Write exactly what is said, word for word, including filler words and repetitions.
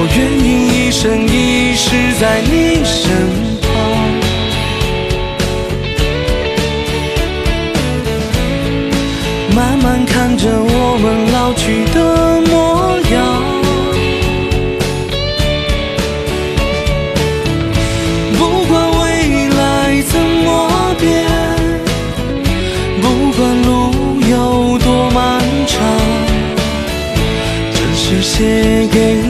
我愿意一生一世在你身旁，慢慢看着我们老去的模样。不管未来怎么变，不管路有多漫长，这是写给